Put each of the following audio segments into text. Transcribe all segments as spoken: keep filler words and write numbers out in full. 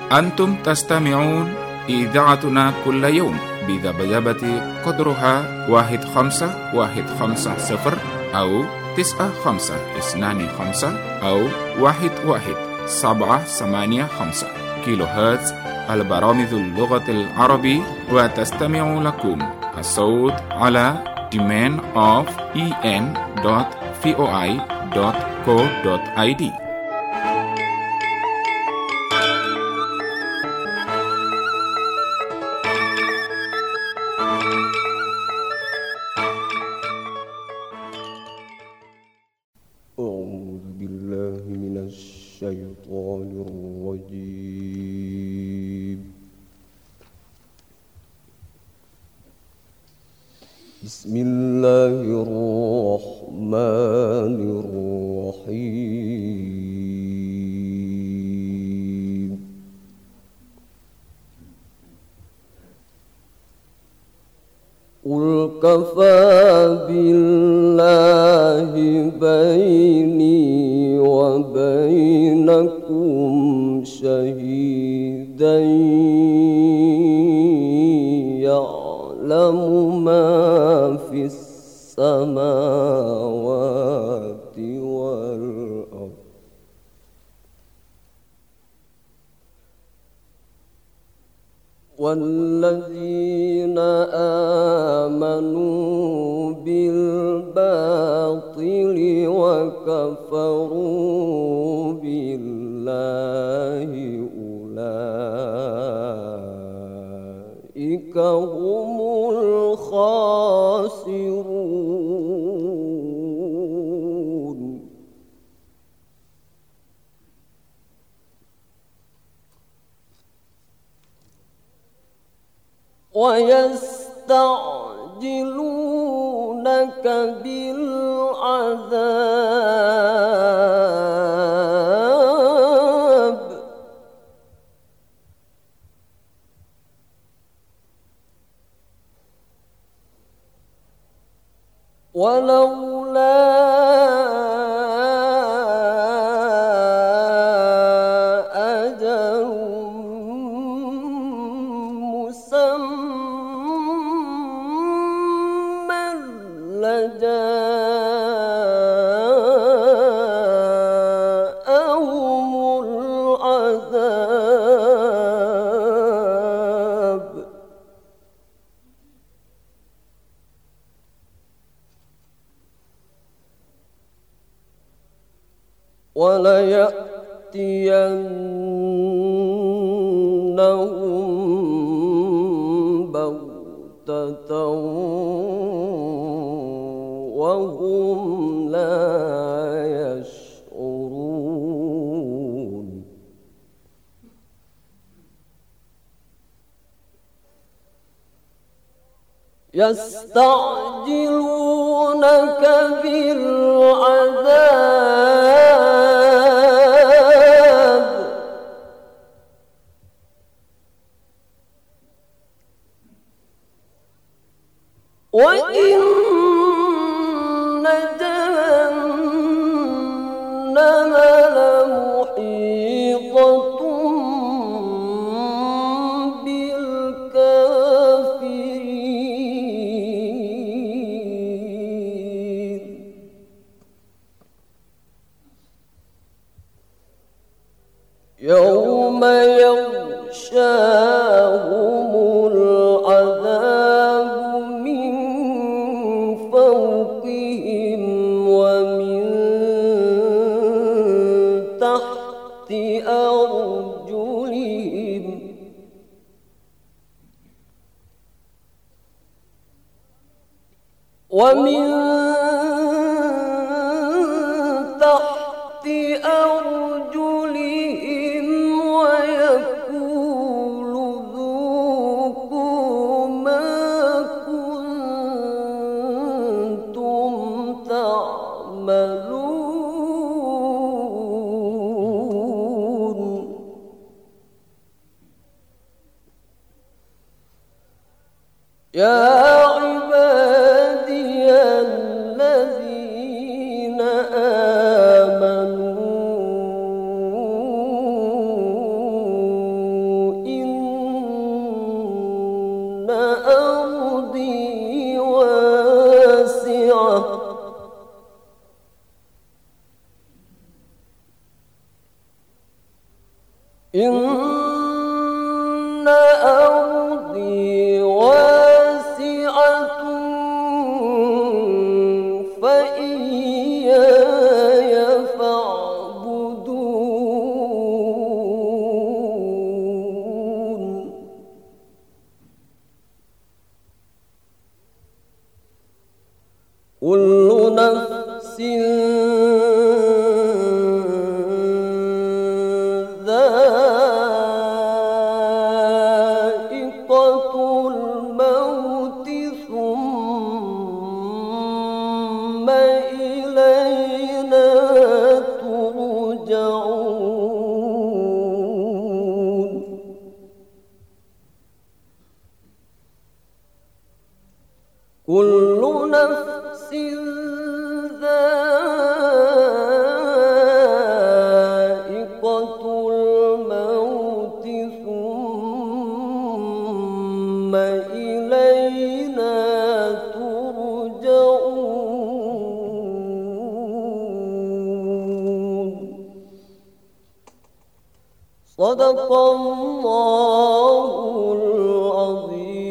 أنتم تستمعون إذاعتنا كل يوم بذبذبة قدرها واحد خمسة واحد خمسة صفر أو تسعة خمسة اثنان خمسة أو واحد واحد سبعة ثمانية خمسة كيلو هرتز. البرامج اللغة العربية، وتستمع لكم الصوت على domain of en dot voi dot co dot id. أعوذ بالله من الشيطان الرجيم. بسم الله الرحمن الرحيم. قل كفى بالله بيني وبينكم شهيدا يعلم ما في السماوات والأرض والذين آمنوا بالباطل وكفروا بالله أولئك هم الخاسرون. ويستعجلونك بالعذاب ولولا أجل مسمى لجاءهم العذاب وليأتينهم بغتة وهم لا يشعرون. يستعجلونك بالعذاب وإن جهنم لمحيطة بالكافرين. يوم يغشاهم العذاب من فوقهم ومن تحت أرجلهم ومن تحت أرجلهم ويقول ذوقوا ما كنتم تعملون. يا عبادي الذين آمنوا إن أرضي واسعة فإياي فاعبدون كل نفس كل نفس ذائقة الموت ثم إلينا ترجعون صدق الله العظيم.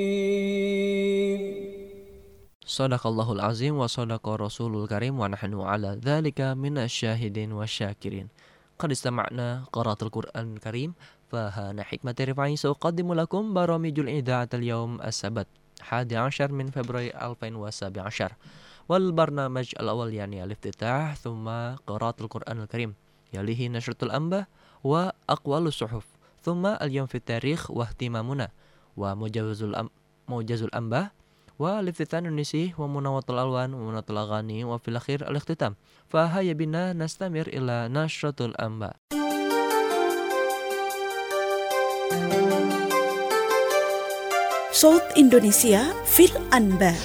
Sadaqallahul azim wa sadaqa rasulul karim wa nahnu ala dhalika minasyahidin wa syakirin. Qad istama'na qiraatul Qur'an karim fahana hikmati rifai sa'uqaddimu lakum baramijul idha'atal yawm as-sabat hadi ashar min Februari alfain wa sabi ashar wal barnamaj al-awal yani al-iftitah thumma qiraatul Qur'an al-karim yalihi nashratul anba wa aqwalus suhuf thumma al-yawm fit tarikh wa ihtimamuna wa mujawazul am mujazul anba wa liftitan unisi wa munawatul alwan wa munawatul aghani wa fil akhir al-ikhtitam fa hayya bina nastamir ila nashratul anba. Saut Indonesia fil anba.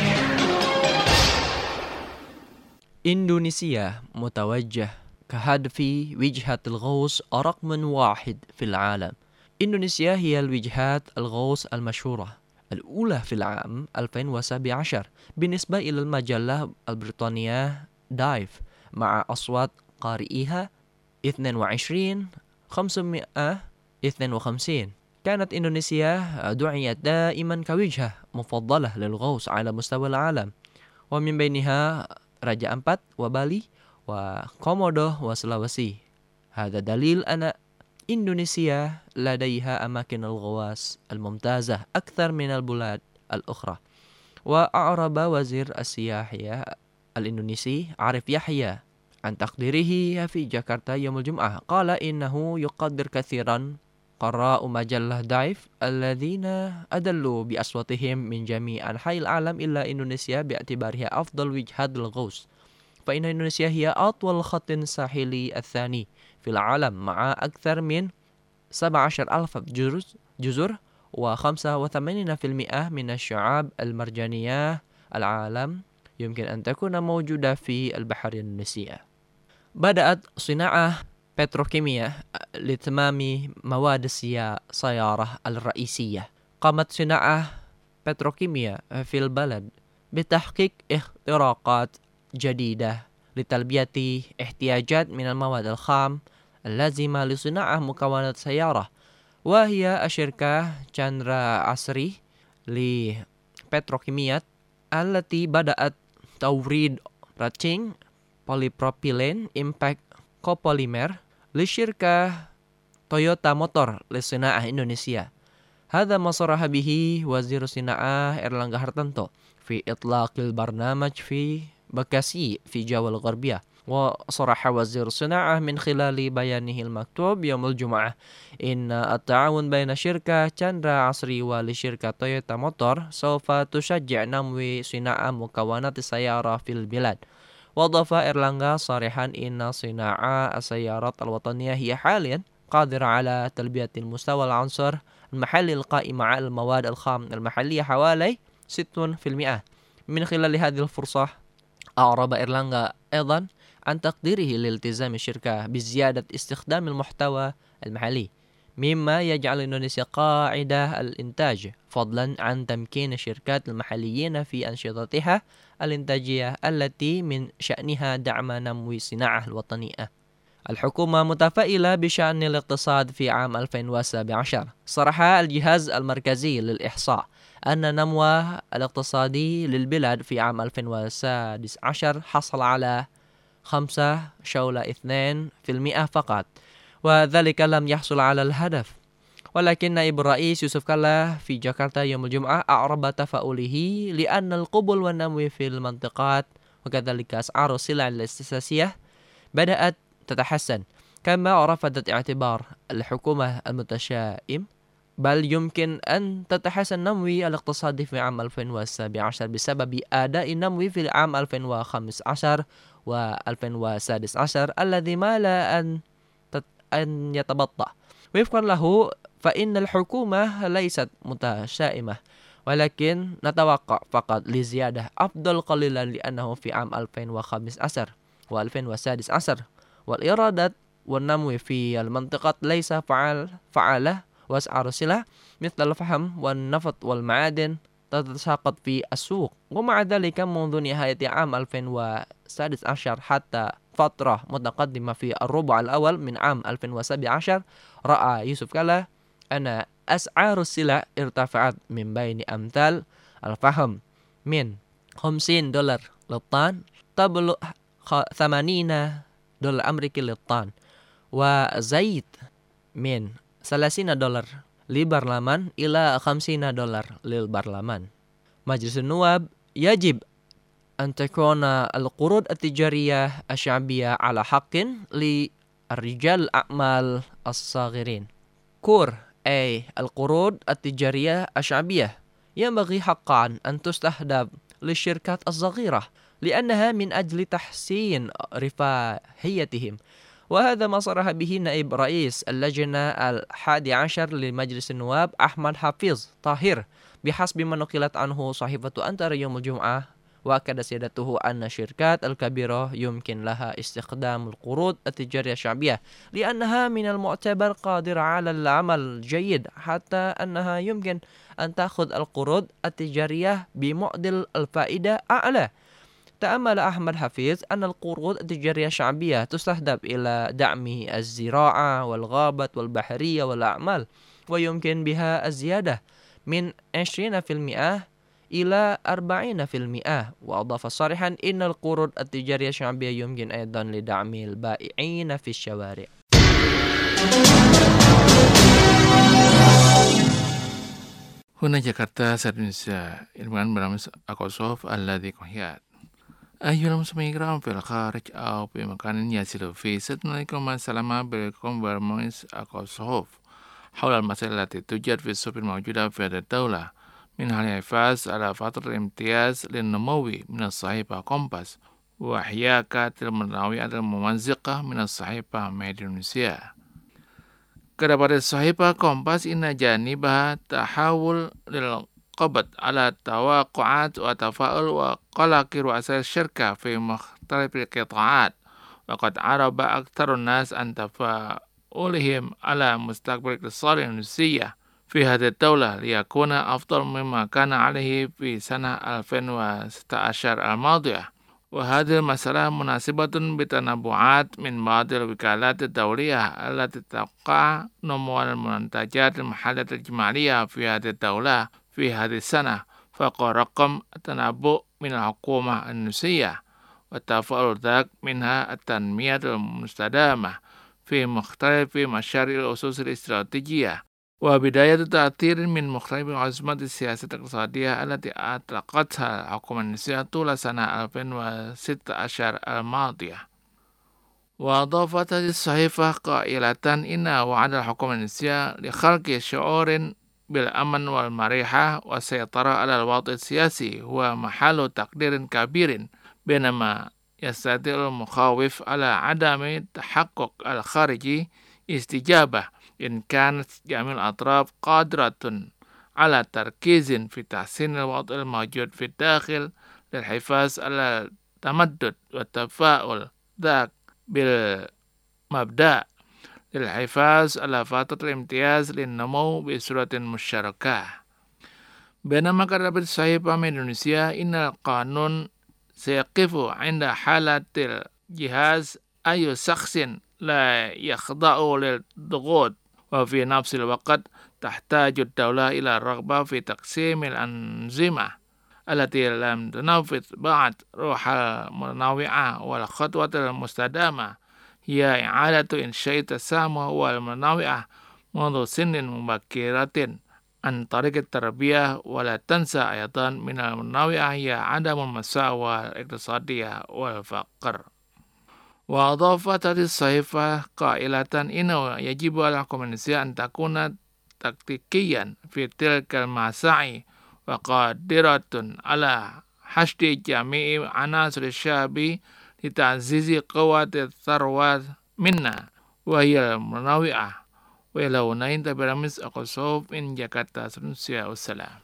Indonesia mutawajjah kahadfi wijhatil ghaus raqman wahid fil alam. Indonesia hiya al-wijhat al-ghaus al-mashhurah الأولى في العام ألفين وسبعة عشر بالنسبة إلى المجلة البريطانية دايف مع أصوات قارئيها اثنين وعشرين خمسمائة واثنين وخمسين. كانت إندونيسيا دعيت دائما كوجهة مفضلة للغوص على مستوى العالم ومن بينها Raja Ampat وبالي وكومودو وسلاوسي. هذا دليل أن إندونيسيا لديها أماكن الغواص الممتازة أكثر من البلاد الأخرى. وأعرب وزير السياحة الإندونيسي عارف يحيى عن تقديره في جاكرتا يوم الجمعة. قال إنه يقدر كثيرا قراء مجلة دايف الذين أدلوا بأصواتهم من جميع أنحاء العالم إلى إندونيسيا باعتبارها أفضل وجهة للغوص. فإن إندونيسيا هي أطول خط ساحلي الثاني في العالم مع أكثر من سبعة عشر ألف جزر وخمسة وثمانين بالمئة من الشعاب المرجانية العالم يمكن أن تكون موجودة في البحر الإندونيسي. بدأت صناعة بتروكيمية لتمام مواد السيارة الرئيسية. قامت صناعة بتروكيمية في البلد بتحقيق اختراقات جديدة لتلبية احتياجات من المواد الخام اللازمة لصناعة مكونات سيارة، وهي الشركة تشاندرا عصري لبتروكيميات التي بدأت توريد راتشين بوليبروبيلين إمباكت كوبوليمر لشركة تويوتا موتور لصناعة إندونيسيا. هذا ما صرح به وزير الصناعة إرلانغا هارتانتو في إطلاق البرنامج في بكاسي في جاوا الغربية. وصرح وزير الصناعة من خلال بيانه المكتوب يوم الجمعة إن التعاون بين شركة تشاندرا عصري والشركة تويوتا موتور سوف تشجع نمو صناعة مكونات السيارة في البلاد. وأضاف إرلانغا صارحا إن صناعة السيارات الوطنية هي حاليا قادرة على تلبية المستوى العنصر المحلي القائم على المواد الخام المحلية حوالي ستين بالمئة. من خلال هذه الفرصة أعرب إرلانغا أيضا عن تقديره لالتزام الشركة بزيادة استخدام المحتوى المحلي، مما يجعل إندونيسيا قاعدة الإنتاج، فضلا عن تمكين الشركات المحليين في أنشطتها الإنتاجية التي من شأنها دعم نمو الصناعة الوطنية. الحكومة متفائلة بشأن الاقتصاد في عام ألفين وسبعة عشر. صرح الجهاز المركزي للإحصاء أن النمو الاقتصادي للبلاد في عام ألفين وسادس عشر حصل على خمسة فاصلة اثنين بالمئة فقط، وذلك لم يحصل على الهدف. ولكن نائب الرئيس يوسف كالا في جاكرتا يوم الجمعة أعرب تفاؤله لأن القبول والنمو في المنطقات وكذلك أسعار السلع الأساسية بدأت تتحسن، كما رفضت اعتبار الحكومة المتشائم بل يمكن أن تتحسن النمو الاقتصادي في عام ألفين وسبعة عشر بسبب أداء النمو في العام ألفين وخمسة عشر وألفين وسادس عشر الذي مال أن أن يتبطأ. وفقا له فإن الحكومة ليست متشائمة، ولكن نتوقع فقط لزيادة أفضل قليلا لأنه في عام ألفين وخمسة عشر وألفين وسادس عشر والإيرادات والنمو في المنطقة ليس فعال فعالة، وأسعار السلع مثل الفحم والنفط والمعادن تتساقط في السوق. ومع ذلك منذ نهاية عام ألفين وسادس عشر حتى فترة متقدمة في الربع الأول من عام ألفين وسبعة عشر رأى يوسف كالا أن أسعار السلع ارتفعت من بين أمثال الفحم من خمسين دولار للطن تبلغ ثمانين دولار أمريكي للطن، وزيت من ثلاثين دولار للبرلمان إلى خمسين دولار للبرلمان. مجلس النواب يجب أن تكون القروض التجارية الشعبية على حق للرجال الأعمال الصغيرين. كور أي القروض التجارية الشعبية ينبغي حقا أن تستهدف للشركات الصغيرة لأنها من أجل تحسين رفاهيتهم، وهذا ما صرح به نائب رئيس اللجنة الحادي عشر لمجلس النواب أحمد حفيظ طاهر بحسب ما نقلت عنه صحيفة أنتر يوم الجمعة. وأكد سيادته أن الشركات الكبيرة يمكن لها استخدام القروض التجارية الشعبية لأنها من المعتبر قادرة على العمل جيد، حتى أنها يمكن أن تأخذ القروض التجارية بمعدل الفائدة أعلى. تأمل أحمد حفيظ أن القروض التجارية الشعبية تستهدف إلى دعم الزراعة والغابة والبحرية والأعمال، ويمكن بها الزيادة من عشرين بالمئة إلى أربعين بالمئة. وأضاف صريحا إن القروض التجارية الشعبية يمكن أيضا لدعم البائعين في الشوارع. هنا جاكرتا سر إندونيسيا المكان برنامج أكوسوف الذي قهيات أيها المستمعين الكرام في الخارج أو في مكان يصل في ستناكم السلام بكم برنامج أكوسوف حول المسائل التي توجد في السوق الموجودة في هذه الدولة، منها الحفاظ على فترة الامتياز للنمو من الصحيفة كومباس وحياكات المناوئة الممزقة من الصحيفة ميد إندونيسيا. كتبت الصحيفة كومباس إن جانبها تحاول للقبض على التوقعات وتفاؤل وقلق رؤساء الشركة في مختلف القطاعات، وقد عرب أكثر الناس عن تفاؤلهم على مستقبل الاقتصاد الإندونيسي في هذه الدولة ليكون أفضل مما كان عليه في سنة ألفين وستة عشر الماضية. وهذه المسألة مناسبة بتنبؤات من بعض الوكالات الدولية التي تتوقع نمو المنتجات المحلية الإجمالية في هذه الدولة في هذه السنة فوق رقم التنبؤ من الحكومة الإندونيسية، والتفاؤل ذاك منها التنمية المستدامة في مختلف مشاريع الأسس الاستراتيجية، وبداية تأثير من مختلف أزمات السياسة الاقتصادية التي أطلقتها الحكومة الإندونيسية طول سنة ألفين وستة عشر الماضية. وأضافت هذه الصحيفة قائلة إن وعد الحكومة الإندونيسية لخلق شعور بالأمن والمريحة والسيطرة على الوضع السياسي هو محل تقدير كبير، بينما يستدل المخاوف على عدم التحقق الخارجي استجابة إن كانت جميع الأطراف قادرة على تركيز في تحسين الوضع الموجود في الداخل للحفاظ على التمدد والتفاؤل ذاك بالمبدأ للحفاظ على فترة الامتياز للنمو بصورة مشتركة. بينما كتبت الصحيفة من إندونيسيا إن القانون سيقف عند حالة الجهاز أي شخص لا يخضعوا للضغوط، وفي نفس الوقت تحتاج الدولة إلى الرغبة في تقسيم الأنظمة التي لم تنفذ بعد روح المنوعة. والخطوة المستدامة هي إعادة إنشاء التسامح والمنوعة منذ سن مبكرة عن طريق التربية. ولا تنسى أيضا من المنوعة هي عدم المساواة الاقتصادية والفقر. وأضافت هذه الصحيفة قائلة إنه يجب على الكوميونيستية أن تكون تكتيكيا في تلك المساعي وقادرة على حشد جميع عناصر الشعب لتعزيز قوة الثروة منا وهي المنوعة. وإلى هنا انتهى برنامج أقصوف من جاكرتا. والسلام.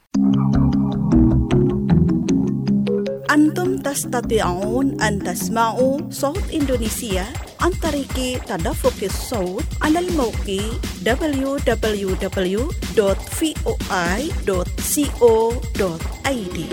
أنتم تستطيعون أن تسمعوا صوت إندونيسيا عن طريق تدفق الصوت على الموقع دبليو دبليو دبليو دوت فوي دوت كو دوت اي دي.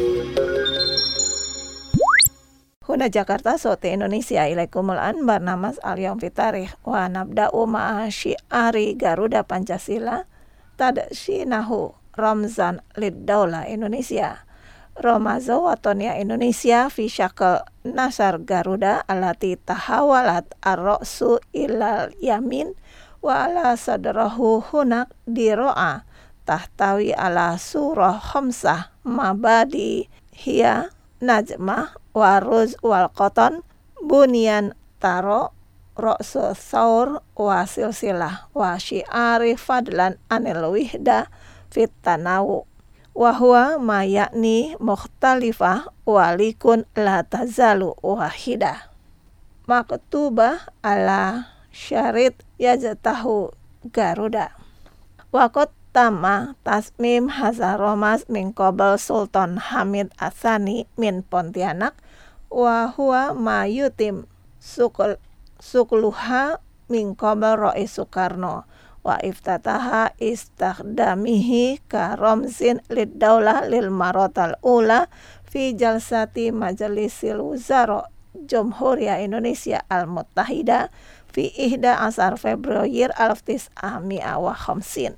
هنا جاكرتا صوت إندونيسيا. إليكم الآن برنامج اليوم في التاريخ ونبدأ مع شعار Garuda Pancasila تدشينه رمزا للدولة إندونيسيا. رمز وطنية إندونيسيا في شكل نصر جارودا التي تحولت الرأس إلى اليمين وعلى صدره هناك دروع تحتوي على سورة خمسة مبادئ هي نجمة والرز والقطن بنيان تارو رأس الثور وسلسلة وشعار فضلا عن الوحدة في التنوع وهو ما يعني مختلفة ولكن لا تزال واحدة مكتوبة على شريط يجته جارودا. وقد تم تصميم هذا الرمز من قبل سلطان حميد الثاني من pontianak وهو ما يتم سقلها من قبل رئيس سوكارنو وافتتح استخدامه كرمز للدولة للمرة الأولى في جلسة مجلس الوزراء جمهورية إندونيسيا المتحدة في إحدى عشر فبراير ألف وتسعمائة وخمسين.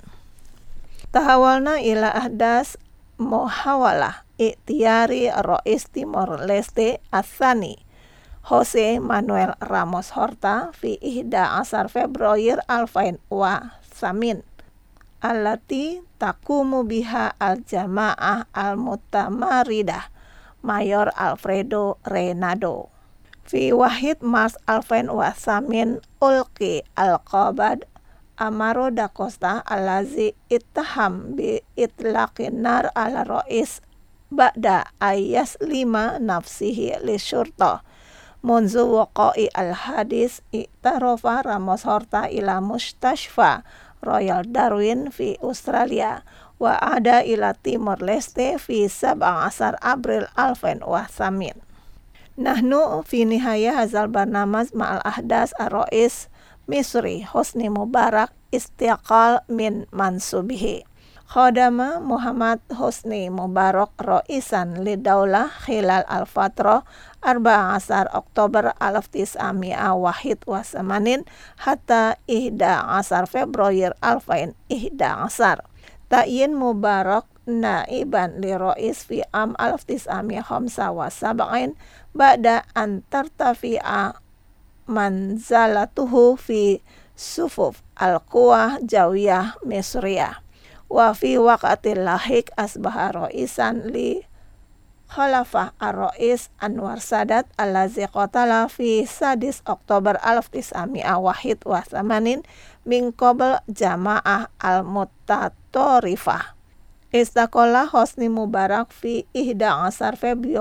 تحولنا إلى أحداث محاولة اختيار رئيس تيمور ليستي الثاني Jose Manuel Ramos Horta في إحدى عشر فبراير ألفين وثمانية التي تقوم بها الجماعة المتمردة مايور ألفريدو رينادو. في واحد مارس ألفين وثمانية ألقي القبض أمارو دا كوستا الذي اتهم بإطلاق النار على الرئيس بعد أن يسلم نفسه للشرطة. منذ وقوع الحادث اعترف راموس هورتا إلى مستشفى رويال داروين في أستراليا وعاد إلى تيمور ليستي في سبعة عشر أبريل ألفين وثمانية. نحن في نهاية هذا البرنامج مع الأحداث الرئيس مصري حسني مبارك استقال من منصبه. خدم محمد حسني مبارك رئيسا للدولة خلال الفترة أربعة عشر أكتوبر ألف وتسعمائة وواحد وثمانين حتى أحد عشر فبراير ألفين وأحد عشر. تعيين مبارك نائبا لرئيس في عام ألف وتسعمائة وخمسة وسبعين بعد أن ترتفع منزلته في صفوف القوى الجوية المصرية. وفي وقت لاحق أصبح رئيسا لخلفاء الرئيس أنور سادات الذي قتل في سادس أكتوبر ألف وتسعمائة وواحد وثمانين من قبل جماعة المتطرفة. استقال حسني مبارك في أحد عشر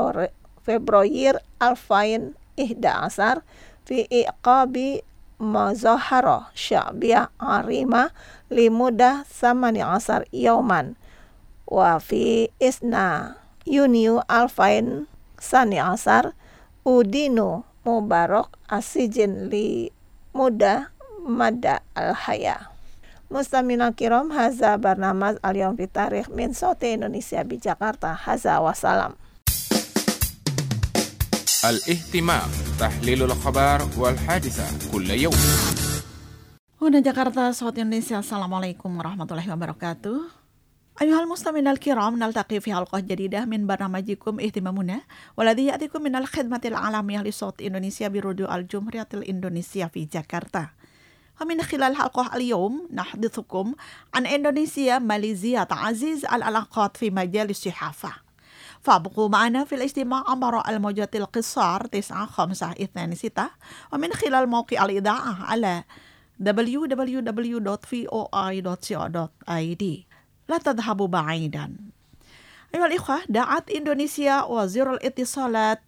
فبراير ألفين وأحد عشر في إعقاب مظاهرة شعبية عريمة لمدة ثمانية عشر يوما. وفي اثنين يونيو ألفين وثاني عشر أدين مبارك السجن لمدة مدى الحياة. مستمعينا الكرام، هذا برنامج اليوم في التاريخ من صوت إندونيسيا بجاكرتا. هذا وسلام. الاهتمام، تحليل الأخبار والحادثة كل يوم. Huna Jakarta, Sahabat Indonesia, Assalamualaikum warahmatullahi wabarakatuh. Ayuhal mustamin al-kiram, naltaqi fi halqah jadidah min barnamajikum ihtimamuna waladhi ya'tikum min al-khidmatil alamiyah li Sahabat Indonesia birudu al-Jumhuriyatil Indonesia fi Jakarta. Wa min khilal halqah al-yawm nahdithukum an Indonesia Malaysia ta'aziz al-alaqat fi majalis sihafah. فابقوا معنا في الاجتماع عبر الموجات القصار تسعة خمسة اثنان ستة ومن خلال موقع الإذاعة على دبليو دبليو دبليو دوت في او اي دوت سي او دوت اي دي. لا تذهبوا بعيدا. أيها الإخوة، دعت إندونيسيا وزير الاتصالات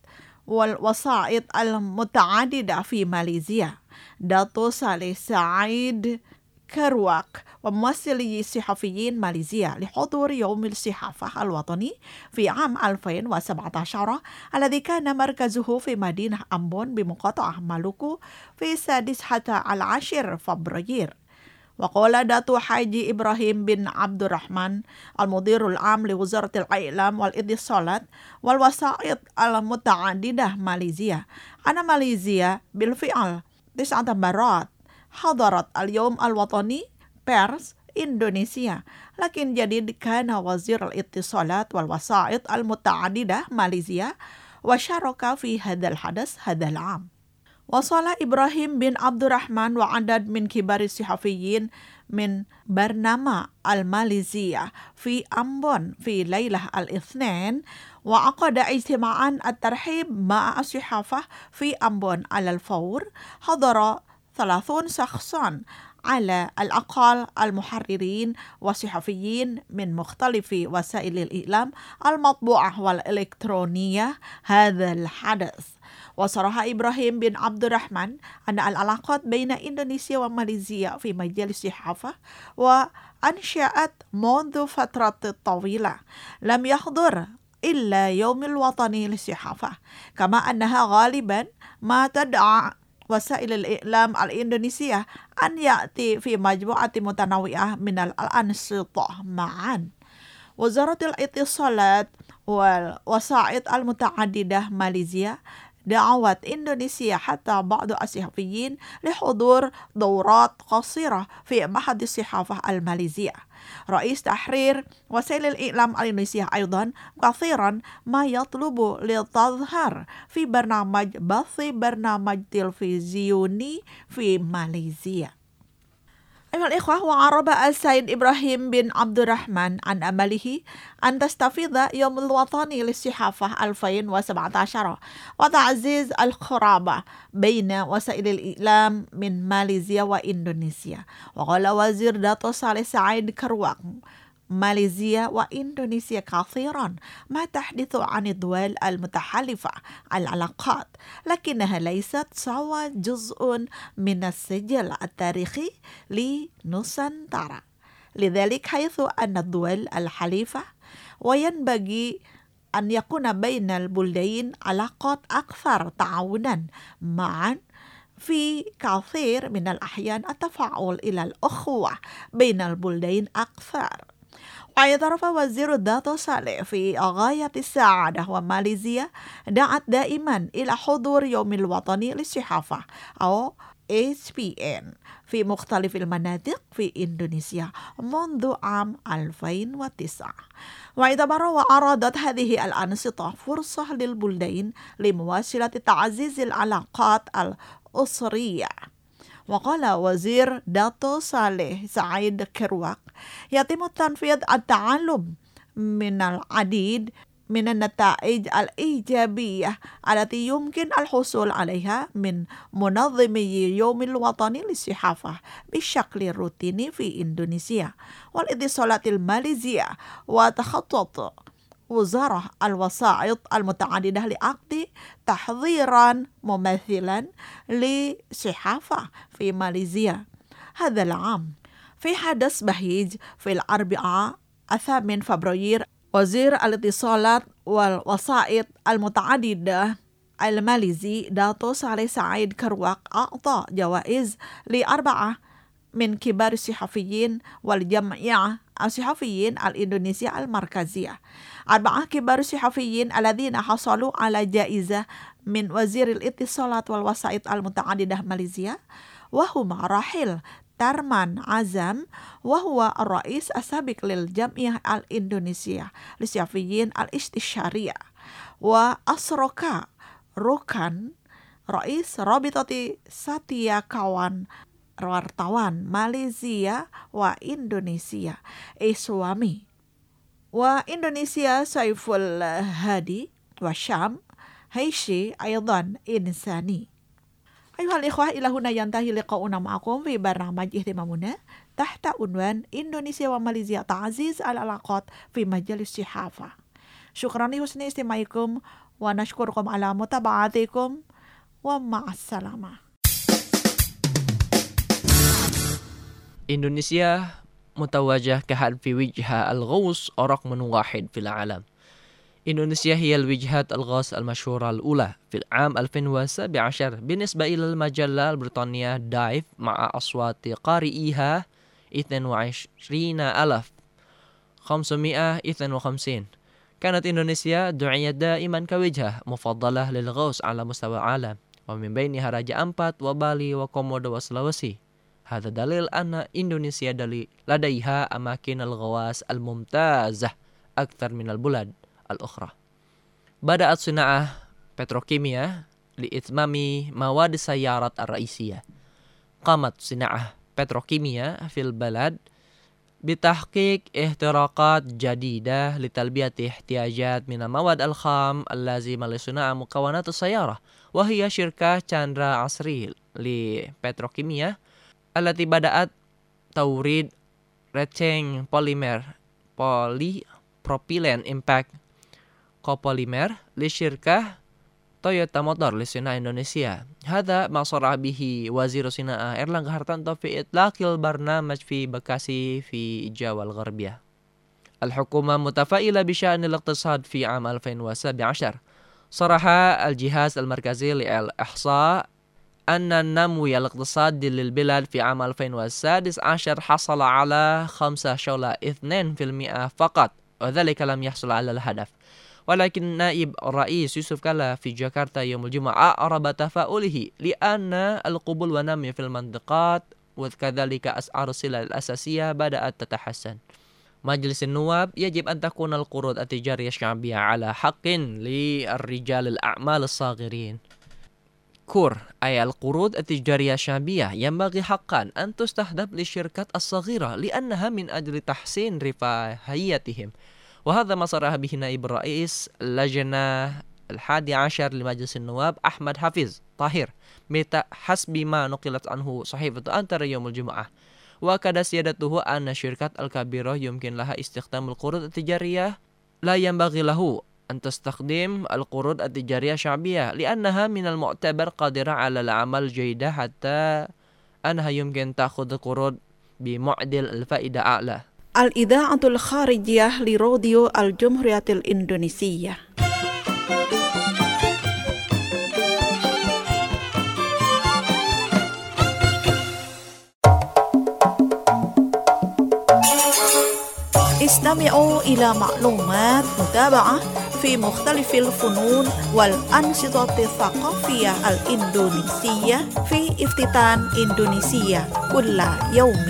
والوسائط المتعددة في ماليزيا داتو صالح سعيد كروك وممثلي الصحفيين ماليزيا لحضور يوم الصحافة الوطني في عام ألفين وسبعة عشر الذي كان مركزه في مدينة أمبون بمقاطعة مالوكو في السادس حتى العاشر فبراير. وقال داتو حاجي إبراهيم بن عبد الرحمن المدير العام لوزارة الإعلام والاتصالات والوسائط المتعددة ماليزيا أن ماليزيا بالفعل تسعة مرات حضرت اليوم الوطني بيرس إندونيسيا، لكن جديد كان وزير الاتصالات والوسائط المتعددة ماليزيا وشارك في هذا الحدث هذا العام. وصل إبراهيم بن عبد الرحمن وعدد من كبار الصحفيين من برنامج الماليزية في أمبون في ليلة الاثنين وعقد اجتماعا الترحيب مع الصحافة في أمبون على الفور. حضر ثلاثون شخصا على الأقل المحررين وصحفيين من مختلف وسائل الإعلام المطبوعة والإلكترونية هذا الحدث. وصرح إبراهيم بن عبد الرحمن أن العلاقات بين إندونيسيا وماليزيا في مجال الصحافة وأنشأت منذ فترة طويلة لم يحضر إلا يوم الوطني للصحافة، كما أنها غالبا ما تدعى وسائل الإعلام الإندونيسية أن يأتي في مجموعة متنوعة من الأنشطة معا. وزارة الاتصالات والوسائط المتعددة ماليزيا دعوت إندونيسيا حتى بعض الصحفيين لحضور دورات قصيرة في معهد الصحافة الماليزية. رئيس تحرير وسائل الإعلام الإندونيسية أيضا كثيرا ما يطلب لتظهر في برنامج بث برنامج تلفزيوني في ماليزيا. أيها الإخوة، وعرب السيد إبراهيم بن عبد الرحمن عن أمله أن تستفيد يوم الوطني للصحافة ألفين وسبعة عشر وتعزيز القرابة بين وسائل الإعلام من ماليزيا وإندونيسيا. وقال وزير داتو صالح سعيد كروك ماليزيا وإندونيسيا كثيرا ما تحدث عن الدول المتحالفة العلاقات، لكنها ليست سوى جزء من السجل التاريخي لنوسانتارا. لذلك حيث أن الدول الحليفة وينبغي أن يكون بين البلدين علاقات أكثر تعاونا معا في كثير من الأحيان التفاعل إلى الأخوة بين البلدين أكثر. واعترف وزير داتو صالح في غاية السعادة وماليزيا دعت دائما إلى حضور يوم الوطني للصحافة أو إتش بي إن في مختلف المناطق في إندونيسيا منذ عام ألفين وتسعة. واعتبر وأرادت هذه الأنشطة فرصة للبلدين لمواصلة تعزيز العلاقات الأسرية. وقال وزير داتو صالح سعيد كروك يتم تنفيذ التعلم من العديد من النتائج الإيجابية التي يمكن الحصول عليها من منظمي يوم الوطني للصحافة بشكل روتيني في إندونيسيا والاتصالات الماليزية. وتخطط وزارة الوسائط المتعددة لعقد تحضيرا مماثلا للصحافة في ماليزيا هذا العام. في حدث بهيج في الأربعاء الثامن فبراير، وزير الاتصالات والوسائط المتعددة الماليزي داتو صالح سعيد كروك أعطى جوائز لأربعة من كبار الصحفيين والجمعية الصحفيين الإندونيسية المركزية. أربعة كبار الصحفيين الذين حصلوا على جائزة من وزير الاتصالات والوسائط المتعددة ماليزيا وهما راحل Tarman Azam wa huwa ar-rais as-sabiq lil Jam'iyah al-Indonesia Lisyafiyin al-Istishariyah wa Asroka Rokan Rais Rabitati Satya Kawan Wartawan Malaysia wa Indonesia Iswami wa Indonesia Saiful Hadi wa Syam Haishi Aydan Insani. Ayuhal ikhwah, ila huna yantahi liqa'una ma'akum fi barnamaj ihtimamuna tahta unwan Indonesia wa Malaysia ta'aziz al-alaqat fi majalis sihafa. Syukran li husni istimaikum wa nashkurukum ala mutaba'atikum wa ma'assalamah. Indonesia متوجه كحد في وجهة الغوص رقم واحد في العالم. إندونيسيا هي الوجهات الغاز المشهورة الأولى في العام ألفين وسبعة عشر بالنسبة إلى المجلة البريطانية دايف مع أصوات قارئيها اثنين وعشرين ألف وخمسمائة واثنين وخمسين. كانت إندونيسيا دعيت دائما كوجهة مفضلة للغوص على مستوى العالم، ومن بينها راجا أمبات وبالي وكومودو وسلوسي. هذا دليل أن إندونيسيا لديها أماكن الغواص الممتازة أكثر من البلاد الأخرى. بدأت صناعة بتروكيميا لإتمام مواد السيارات الرئيسية. قامت صناعة بتروكيميا في البلد بتحقيق احتراقات جديدة لتلبية احتياجات من المواد الخام اللازمة لصناعة مكونات السيارة، وهي شركة تشاندرا عصري لبتروكيميا التي بدأت توريد ريتشين بوليمر بولي بروبيلين إمباكت كوبوليمر لشركة تويوتا موتور لصناعة إندونيسيا. هذا ما صرح به وزير صناعة إيرلانغا هارتانتو في إطلاق البرنامج في بكاسي في جاوا الغربية. الحكومة متفائلة بشأن الاقتصاد في عام ألفين وسبعة عشر. صرح الجهاز المركزي للإحصاء أن النمو الاقتصادي للبلاد في عام ألفين وسادس عشر حصل على خمسة فاصلة اثنين بالمئة فقط، وذلك لم يحصل على الهدف. ولكن نائب الرئيس يوسف كالا في جاكرتا يوم الجمعة أعرب تفاؤله لأن القبول والنمو في المنطقات وكذلك أسعار السلع الأساسية بدأت تتحسن. مجلس النواب يجب أن تكون القروض التجارية الشعبية على حق للرجال الأعمال الصاغرين. كور أي القروض التجارية الشعبية ينبغي حقا أن تستهدف للشركات الصغيرة لأنها من أجل تحسين رفاهيتهم، وهذا ما صرح به نائب الرئيس اللجنة الحادي عشر لمجلس النواب أحمد حفيظ طاهر حسب ما نقلت عنه صحيفة أنتر يوم الجمعة. وأكد سيادته أن الشركات الكبيرة يمكن لها استخدام القروض التجارية، لا ينبغي له أن تستخدم القروض التجارية الشعبية لأنها من المعتبر قادرة على العمل جيدة حتى أنها يمكن تأخذ القروض بمعدل الفائدة أعلى. الإذاعة الخارجية لراديو الجمهورية الإندونيسية. استمعوا إلى معلومات متابعة في مختلف الفنون والأنشطة الثقافية الإندونيسية في افتتان إندونيسيا كل يوم.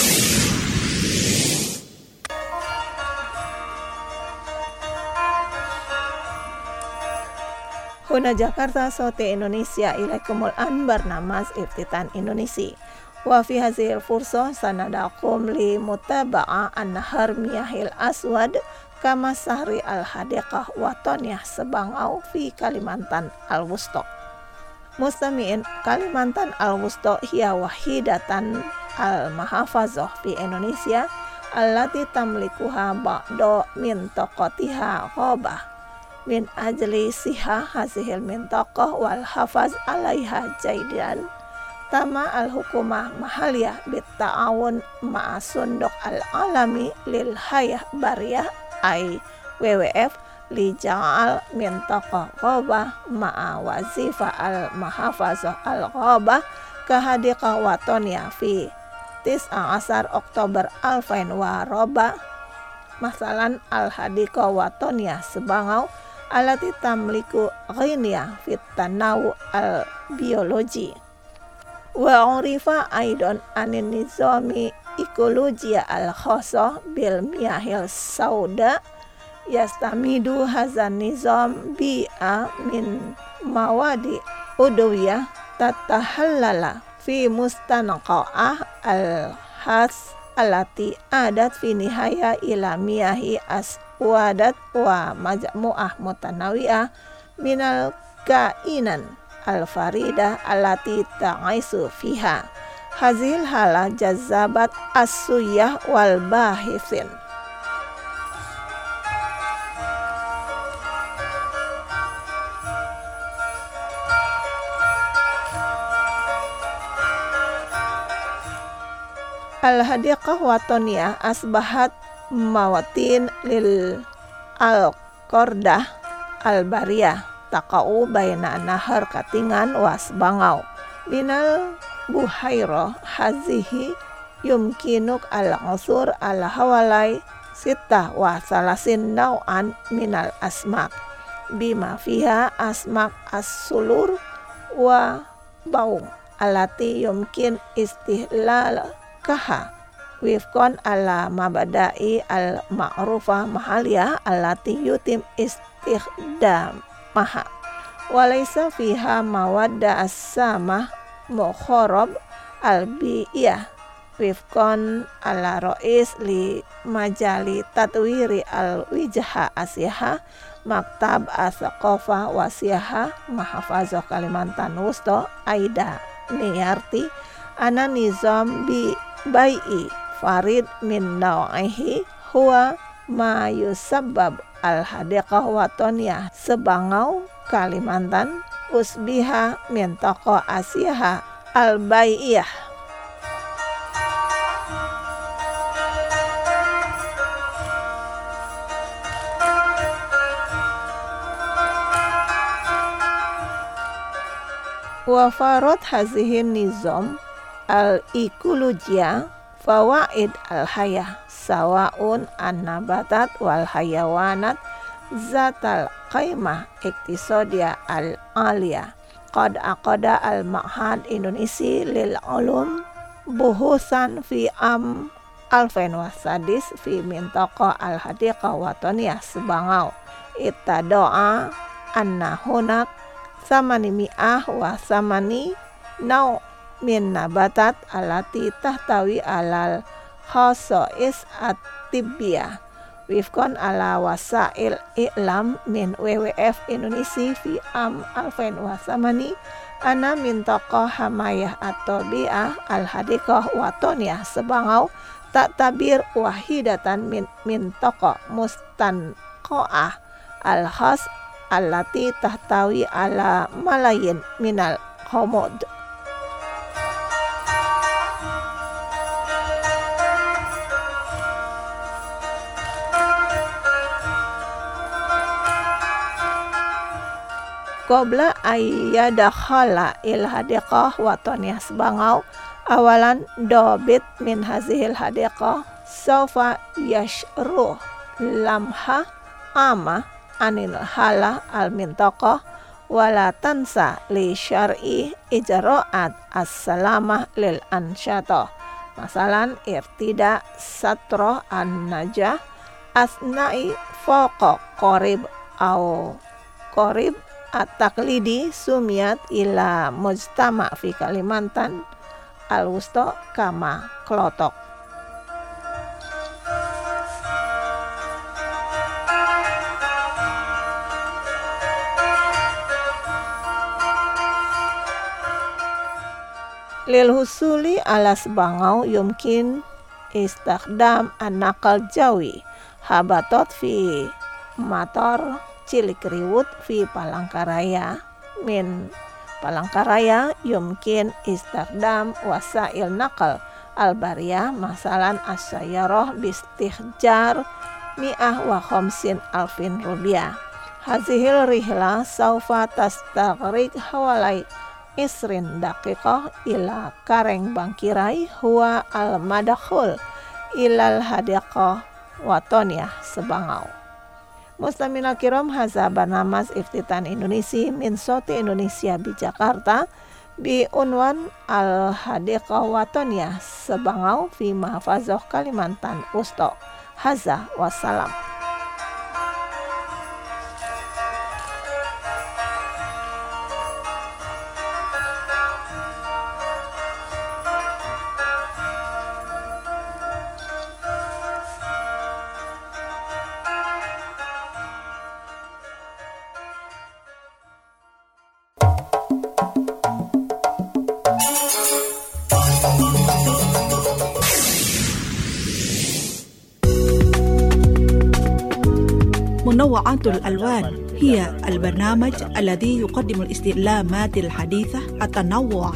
هنا جاكرتا صوت إندونيسيا إليكم الآن برنامج افتتان إندونيسيا. وفي هذه الفرصة سندعكم لمتابعة النهر مياه الأسود كما سهري الحديقة وطنية Sebangau في كاليمانتان الوسطى. مستمعين، كاليمانتان الوسطى هي وحيدة المحافظة في إندونيسيا التي تملكها بعض منطقتها غابة. من أجل صحة هذه المنطقة والحفاظ عليها جيدا، تم الحكومة المحلية بالتعاون مع الصندوق العالمي للحياة البرية أي دبليو دبليو إف لجعل منطقة غابة مع وظيفة المحافظة الغابة كحديقة وطنية في تسعة عشر أكتوبر ألفين وأربعة. مثلا الحديقة وطنية Sebangau التي تملك غنية في التنوع البيولوجي. Wa urifa aidon anin nizami ekologia al-khasa bil miyahil sauda yastamidu hazan nizam bi'a min mawadi udawiyah tatahallala fi mustanqa'ah al-has alati adat fi nihaya ila miyahi aswadat wa majmu'ah mutanawiyah minal kainan al-faridah alati ta'aisu fiha. Hazil hala jazabat as-suyah wal bahithin. Al-hadiqah watoniyah asbahat mawatin lil al-qordah al-bariyah taqa'u baina nahar katingan wasbangau minal buhairah hazihi yumkinuk al-usur al-hawalai sitah wa salasin nau'an minal asmak bima fiha asmak as-sulur wa baung alati yumkin istihlal kaha wifkon ala mabadai al ma'rufah mahaliyah alati yutim istikhdamaha walaysa fiha mawadda as-samah mukhorob al biyah wifkon ala rois li majali tatwiri al wijha asyaha maktab as-saqafah wasyaha mahafazah Kalimantan Wusto Aida Niyarti ana nizam bi bai'i farid min nau'ihi huwa ma yusabbab al-hadiqah watoniyah sebangau Kalimantan usbiha min toko asyaha al-bai'iyah. Wa farad hazihin nizam al-ekologia fawaid al-hayah sawaun an-nabatat wal hayawanat zatal qaimah iktisadiyah al-aliyah qad aqada al-ma'had Indonesia lil ulum buhusan fi am alfain wasadis fi mintaqa al-hadiqah watoniyah sebangau itadoa anna hunak samani mi'ah wa samani nau min nabatat alati tahtawi alal khasais at-tibbiyah wifkon ala wasail i'lam min W W F Indonesia fi am alfain wasamani ana min tokoh hamayah atau bi'ah al-hadiqah watoniyah sebangau tak tabir wahidatan min min tokoh mustanqo'ah al-khas alati tahtawi ala malayin minal khomod. Qabla ayyadakhala il hadiqah watoniyah sebangau awalan dobit min hazihil hadiqah sawfa yashruh lamha ama anil hala al mintaqah wala tansa li syar'i ijra'at as-salamah lil ansyatah masalan irtida satroh an-najah asna'i foqa qorib au qorib at-taklidi sumiat ila mujtama fi Kalimantan al-Wusta kama klotok. Lil husuli ala sebangau yumkin istikhdam an-naqal jawi habatot fi mator cilik riwut fi Palangkaraya min Palangkaraya yumkin istikhdam wasail naqal al-bariyah masalan as-sayyarah bistihjar mi'ah wa khamsin alfin rupiah. Hazihil rihla saufa tastaghriq hawalai isrin daqiqah ila kareng bangkirai huwa al-madakhul ilal hadiqah watoniyah sebangau. Mustamina kiram haza barnamas iftitan Indonesia min Soti Indonesia di Jakarta Biunwan Al-Hadiqah Watoniyah Sebangau fi Mahfazoh Kalimantan Usto. Haza wassalam. منوعات الألوان هي البرنامج الذي يقدم الاستعلامات الحديثة التنوع.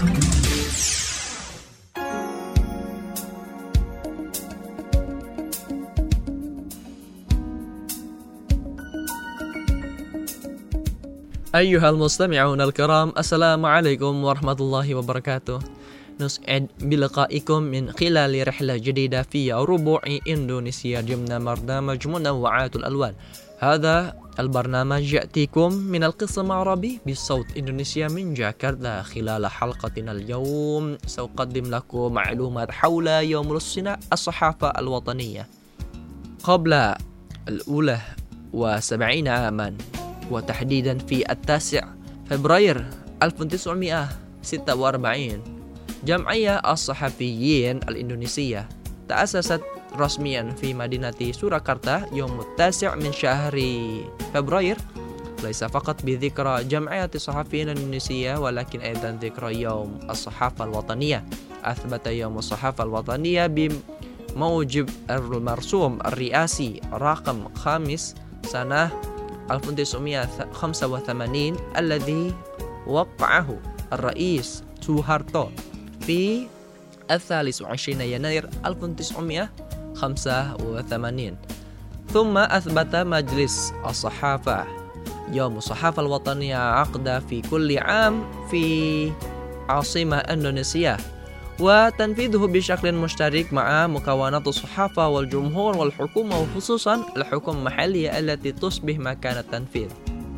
أيها المستمعون الكرام، السلام عليكم ورحمة الله وبركاته. نسعد بلقائكم من خلال رحلة جديدة في ربوع إندونيسيا ضمن برنامج منوعات الألوان. هذا البرنامج يأتيكم من القسم العربي بصوت إندونيسيا من جاكرتا. خلال حلقتنا اليوم سأقدم لكم معلومات حول يوم الصحافة الوطنية. قبل الأولى وسبعين عاما، وتحديدا في التاسع فبراير ألف وتسعمائة وستة وأربعين، جمعية الصحفيين الإندونيسية تأسست رسميا في مدينة سوراكرتا يوم التاسع من شهر فبراير، ليس فقط بذكرى جمعية الصحفيين الإندونيسية ولكن أيضا ذكرى يوم الصحافة الوطنية. أثبت يوم الصحافة الوطنية بموجب المرسوم الرئاسي رقم خامس سنة ألف وتسعمائة وخمسة وثمانين الذي وقعه الرئيس سوهارتو في الثالث وعشرين يناير ألف وتسعمائة وخمسة وثمانين. ثم أثبت مجلس الصحافة يوم الصحافة الوطنية عقد في كل عام في عاصمة إندونيسيا، وتنفيذه بشكل مشترك مع مكونات الصحافة والجمهور والحكومة، وخصوصا الحكومة المحلية التي تصبح مكان التنفيذ.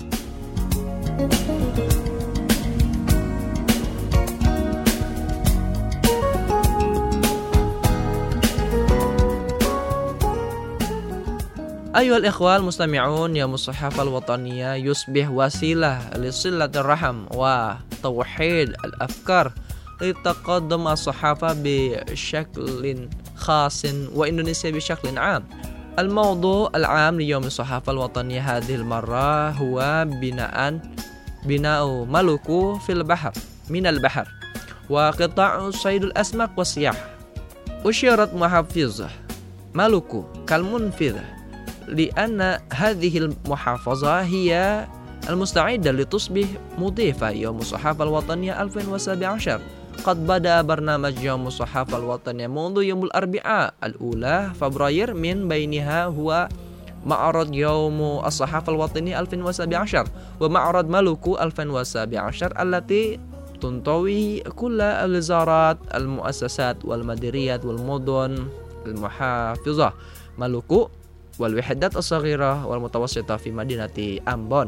أيها الإخوة المستمعون، يوم الصحافة الوطنية يصبح وسيلة لصلة الرحم وتوحيد الأفكار لتقدم الصحافة بشكل خاص وإندونيسيا بشكل عام. الموضوع العام ليوم الصحافة الوطنية هذه المرة هو بناء بناء مالوكو في البحر من البحر وقطاع صيد الأسماك والسياحة. أشيرت محافظة مالوكو كالمنفذ لأن هذه المحافظة هي المستعدة لتصبح مضيفة يوم الصحافة الوطنية ألفين وسبعة عشر. قد بدأ برنامج يوم الصحافة الوطنية منذ يوم الأربعاء الأولى فبراير، من بينها هو معرض يوم الصحافة الوطنية ألفين وسبعة عشر ومعرض مالوكو ألفين وسبعة عشر التي تنطوي كل الوزارات المؤسسات والمديريات والمدن المحافظة مالوكو والوحدات الصغيرة والمتوسطة في مدينة أمبون.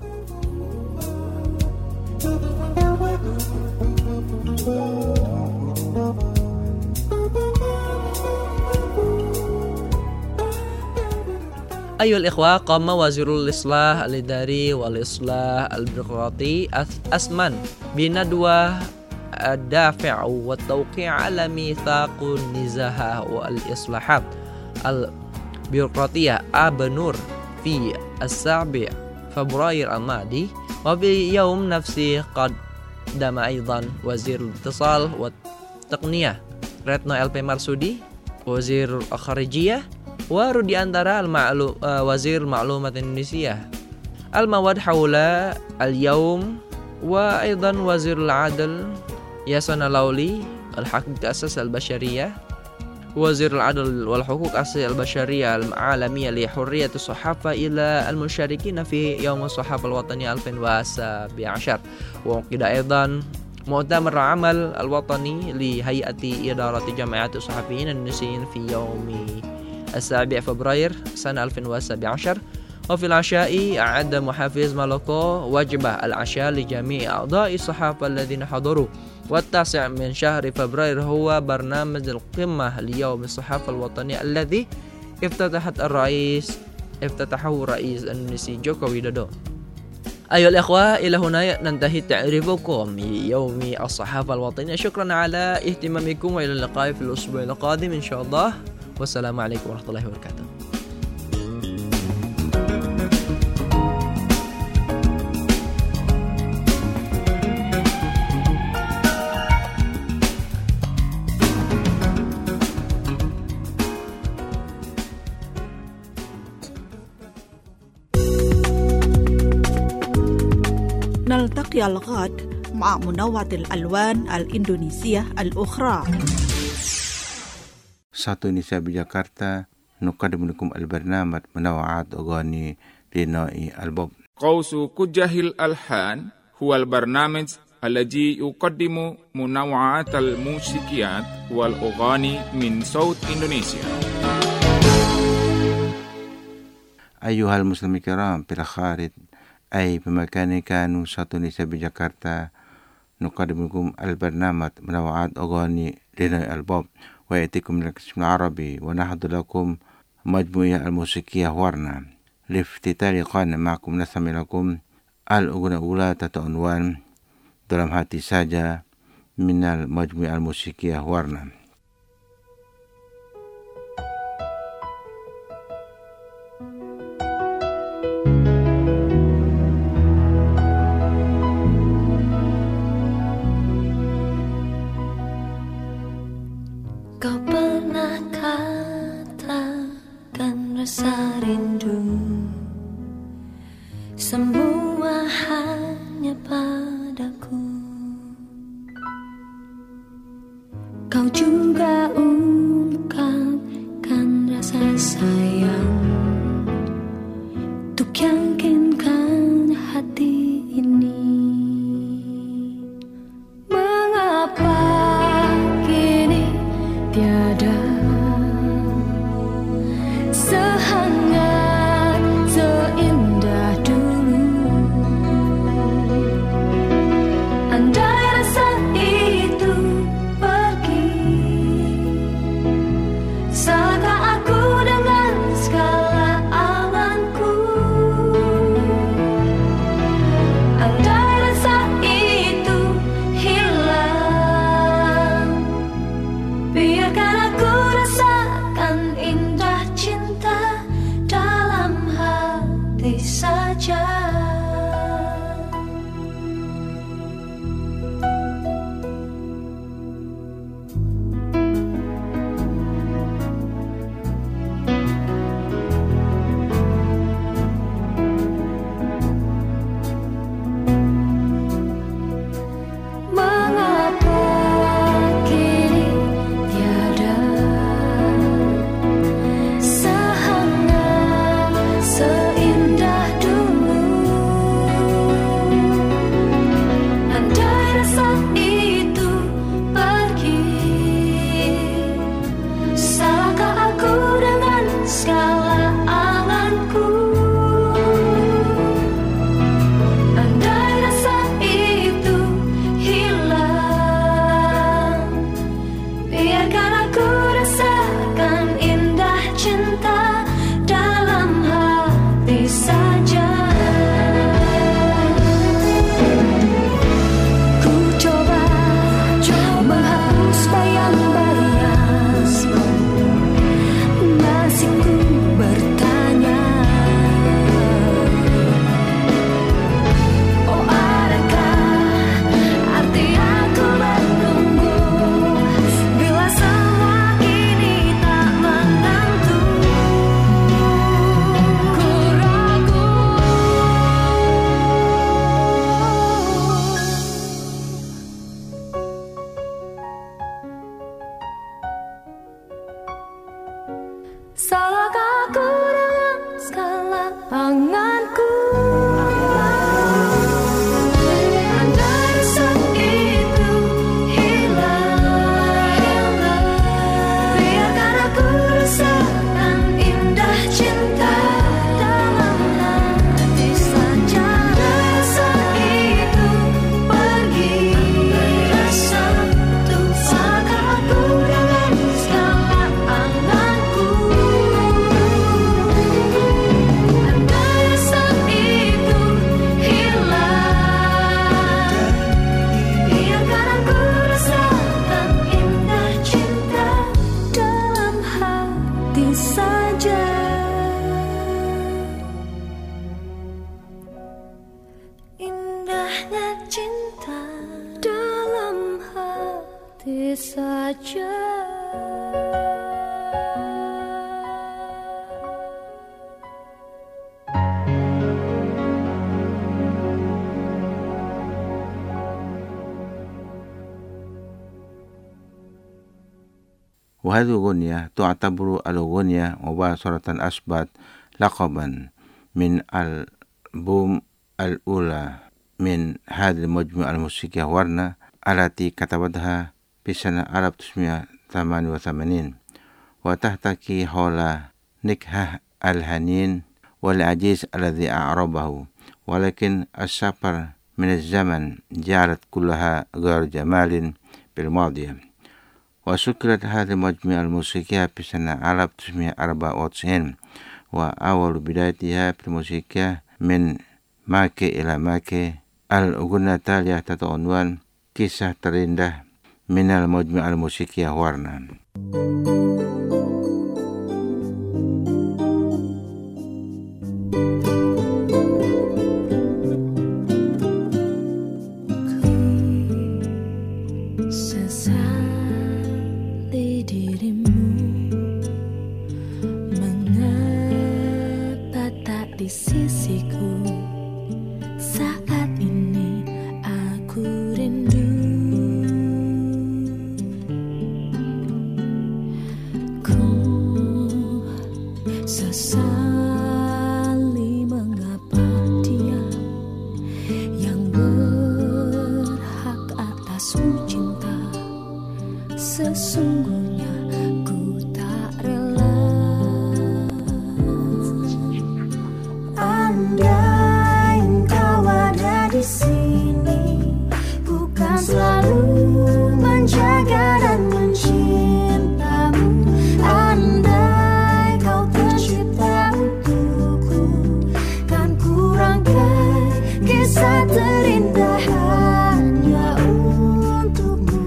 أيها الإخوة، قام وزير الإصلاح الإداري والإصلاح البيروقراطي أسمان بندوة الدافع والتوقيع على ميثاق النزاهة والإصلاحات البيروقراطية أبنور في السابع فبراير الماضي. وفي يوم نفسه قدم أيضا وزير الاتصال والتقنية ريتنو إل بي مرسودي، وزير الخارجية، وروديانتارا المعلو... وزير المعلومات إندونيسيا المواد حول اليوم، وأيضا وزير العدل ياسونا لاولي الحقوق الأساسية البشرية، وزير العدل والحقوق الأساسية البشرية العالمية لحرية الصحافة إلى المشاركين في يوم الصحافة الوطني ألفين وسبعة عشر. وعقد أيضا مؤتمر عمل الوطني لهيئة إدارة جمعيات الصحفيين الإندونيسيين في يوم السابع فبراير سنة ألفين وسبعة عشر، وفي العشاء أعد محافظ مالوكو وجبة العشاء لجميع أعضاء الصحافة الذين حضروا. والتاسع من شهر فبراير هو برنامج القمة ليوم الصحافة الوطني الذي افتتحت الرئيس افتتحه رئيس الإندونيسي جوكو ويدودو. أيها الأخوة، إلى هنا ننتهي تعريفكم يوم الصحافة الوطنية. شكرا على اهتمامكم وإلى اللقاء في الأسبوع القادم إن شاء الله، والسلام عليكم ورحمة الله وبركاته. نلتقي الغد مع منوعة الألوان الإندونيسية الأخرى. Satu Indonesia بجاكرتا نقدم لكم البرنامج منوعات أغاني لنوع البوب. قوس كجه الألحان هو البرنامج الذي يقدم منوعات الموسيقيات والأغاني من صوت إندونيسيا. أيها المسلمين الكرام في الخارج أي بمكان كانوا satu Indonesia بجاكرتا نقدم لكم البرنامج منوعات أغاني لنوع البوب ويأتيكم القسم العربي ونحضر لكم مجموعة الموسيقية ورنا. لافتتاح لقاءنا معكم نستمع لكم الأغنية الأولى تحت عنوان dalam hati saja من المجموعة الموسيقية ورنا. Kau pernah katakan rasa rindu, semua hanya padaku. Kau juga ungkapkan rasa sayang, untuk yakinkan hati ini. Mengapa kini tiada sehangat seindah dulu? Andai rasa itu pergi, saja. وهذه الأغنية تعتبر الأغنية مباشرة أثبت لقبا من الألبوم الأولى من هذه المجموعة الموسيقية ورنا التي كتبتها في سنة ألف وتسعمائة وثمانية وثمانين وتحتكي حول نكهة الحنين والعجيز الذي أعربه، ولكن السفر من الزمن جعلت كلها غير جمال بالماضي. وسكرت هذه المجموعة الموسيقية في سنة ألف وتسعمائة وأربعة وتسعين وأول بدايتها في الموسيقى من ماكي إلى ماكي. الأغنية التالية تتعنوان kisah terindah من المجموعة الموسيقية ورنا. Di sisiku saat ini aku rindu, ku sesali mengapa dia yang berhak atas cinta sesungguhnya ku tak rela. Andai engkau ada di sini, ku kan selalu menjaga dan mencintamu. Andai kau tercipta untukku, kan ku rangkai kisah terindah hanya untukmu.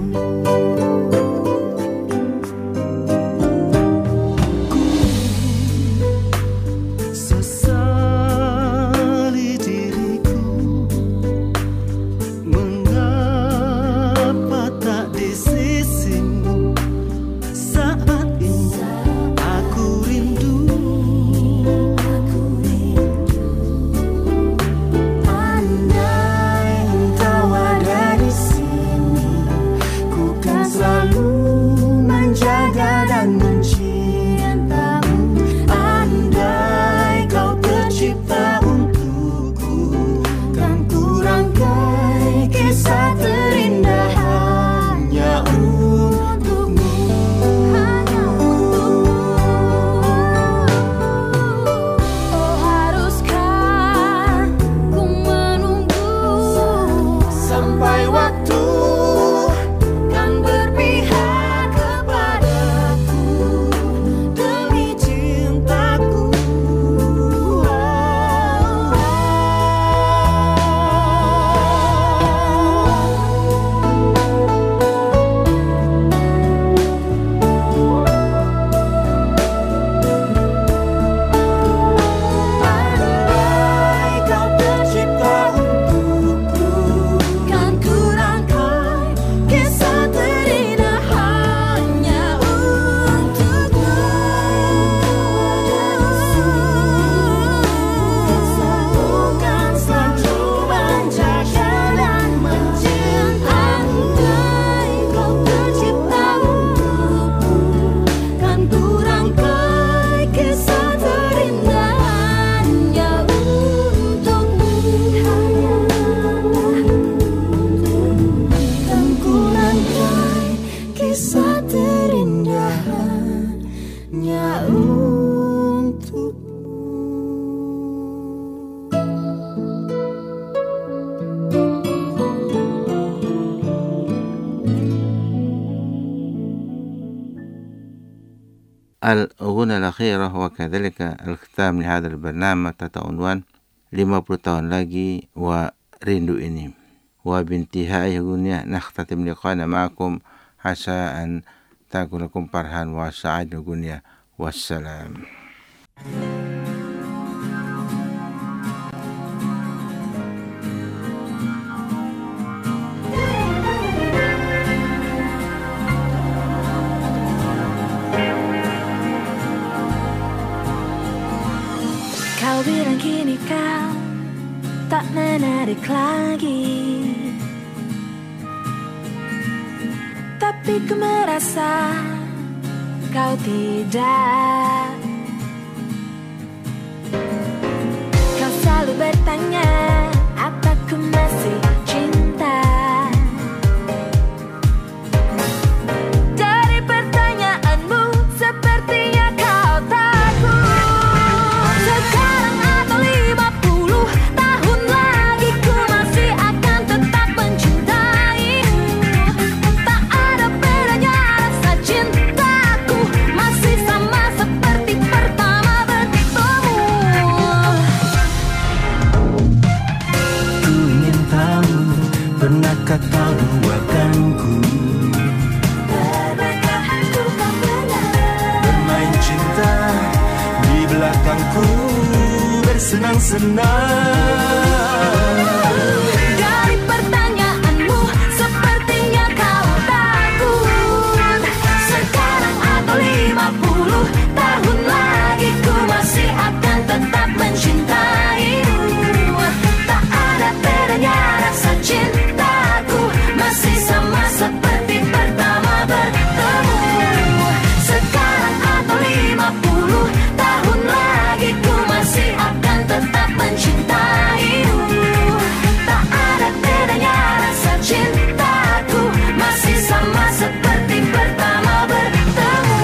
الأغنية الأخيرة وكذلك الختام لهذا البرنامج تتعنوان lima puluh tahun lagi وrindu ini. وبانتهاء الأغنية نختتم لقاءنا معكم عسى أن تكون لكم فرحا وسعادة الأغنية والسلام. kini kau tak menarik lagi, tapi ku merasa kau tidak. Kau selalu bertanya apa ku masih cinta. Dari pertanyaanmu sepertinya kau takut. Sekarang atau lima puluh tahun lagi ku masih akan tetap mencintaimu. Tak ada bedanya rasa cintaku, masih sama seperti pertama bertemu. Ku ingin tahu, pernahkah kau duakanku? Pernahkah ku kau pernah Bermain cinta di belakangku, bersenang-senang. Dari pertanyaanmu sepertinya kau takut. Sekarang atau lima puluh tahun lagi ku masih akan tetap mencintaimu. Tak ada bedanya rasa cintaku, masih sama seperti pertama bertemu. Sekarang atau lima puluh tahun lagi ku masih akan tetap mencintaimu. Tak ada bedanya rasa cintaku, masih sama seperti pertama bertemu.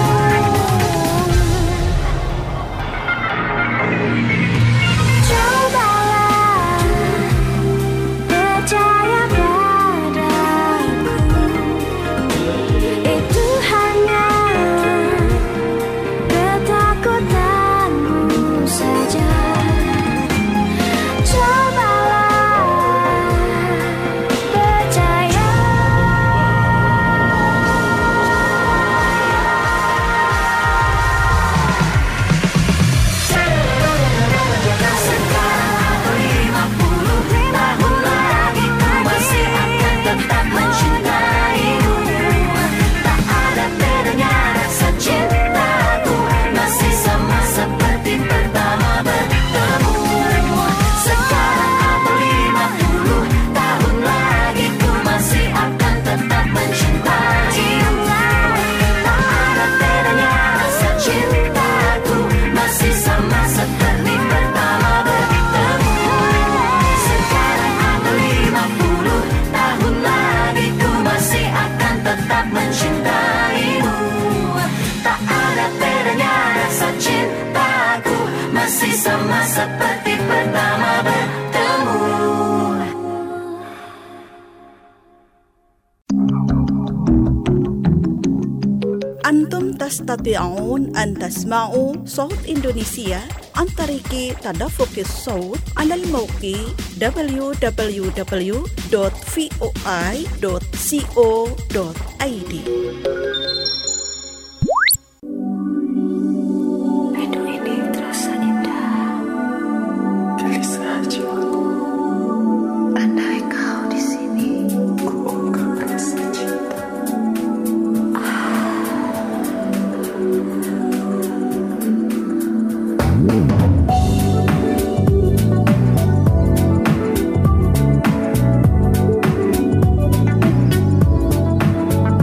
Cobalah percaya padaku, itu hanya ketakutanmu saja. Cobalah percaya. Sekarang atau lima puluh tahun lagi ku masih akan tetap mencintaimu. Tak ada bedanya rasa cintaku, masih sama seperti pertama bertemu. Sekarang atau lima puluh tahun lagi ku masih akan tetap mencintaimu. Tak ada bedanya rasa cintaku, masih sama seperti pertama bertemu. Sekarang atau lima puluh tahun lagi ku masih akan tetap mencintaimu. Tak ada bedanya rasa cintaku, masih sama seperti pertama bertemu. Antum tastati'un an tasma'u صوت Indonesia عن طريق تدفق الصوت على الموقع double-u double-u double-u dot voi dot co dot i d. Rindu ini terasa indah. Gelisah jiwaku, Andai kau di sini. ku ungkap rasa cinta. Sekarang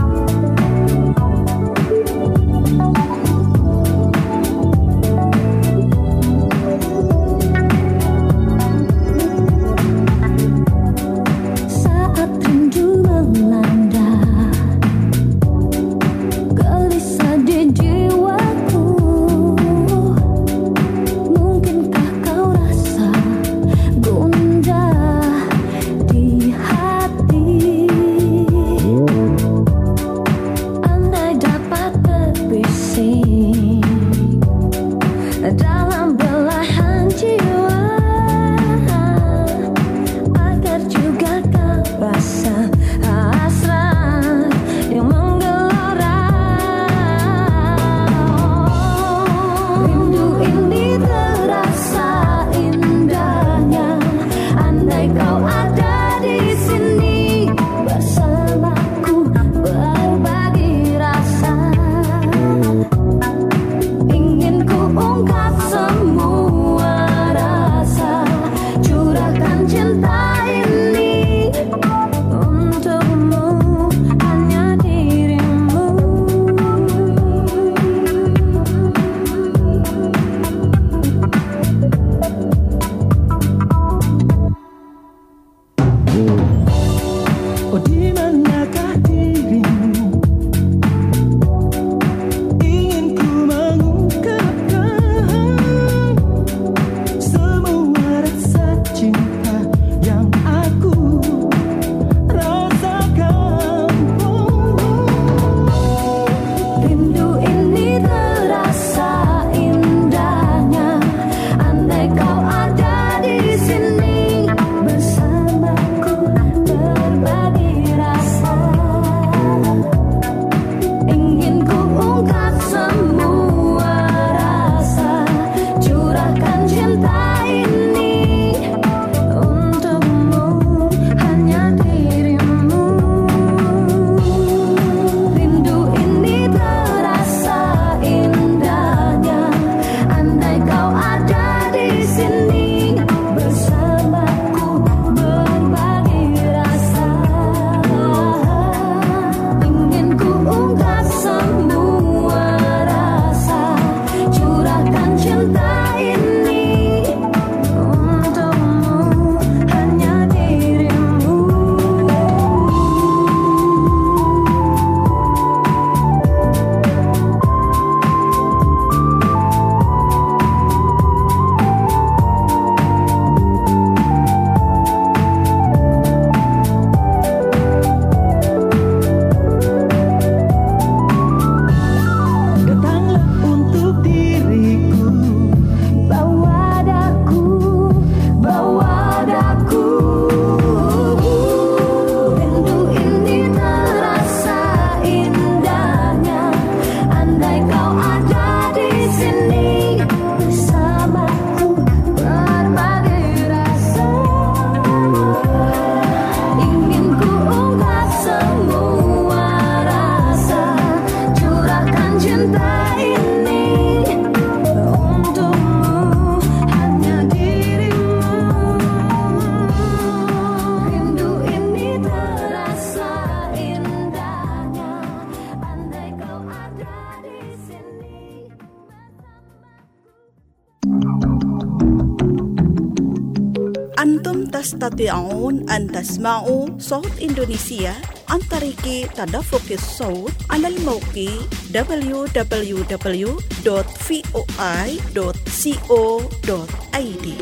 أنتم تستطيعون أن تسمعوا صوت إندونيسيا عن طريق تدفق الصوت على الموقع دبليو دبليو دبليو دوت فوي دوت كو دوت اي دي.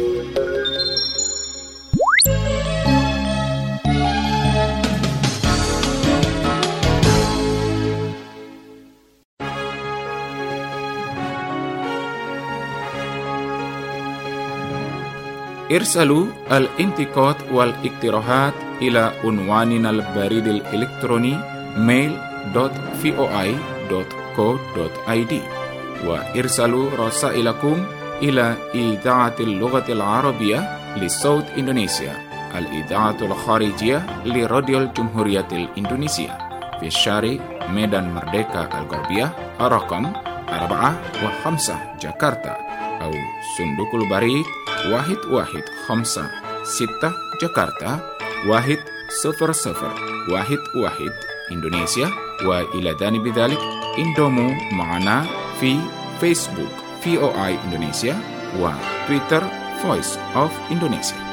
ارسلوا الانتقاد والاقتراحات إلى عنواننا البريد الإلكتروني mail dot voi dot co dot id وارسلوا رسائلكم إلى إذاعة اللغة العربية لصوت إندونيسيا الإذاعة الخارجية لراديو الجمهورية الإندونيسية في الشارع ميدان مردeka الغربية رقم أربعة وخمسة جاكرتا أو صندوق البريد واحد واحد خمسة ستة جاكرتا واحد صفر صفر واحد واحد إندونيسيا. وإلى جانب ذلك انضموا معنا في فيسبوك في او اي إندونيسيا وتويتر Voice of Indonesia.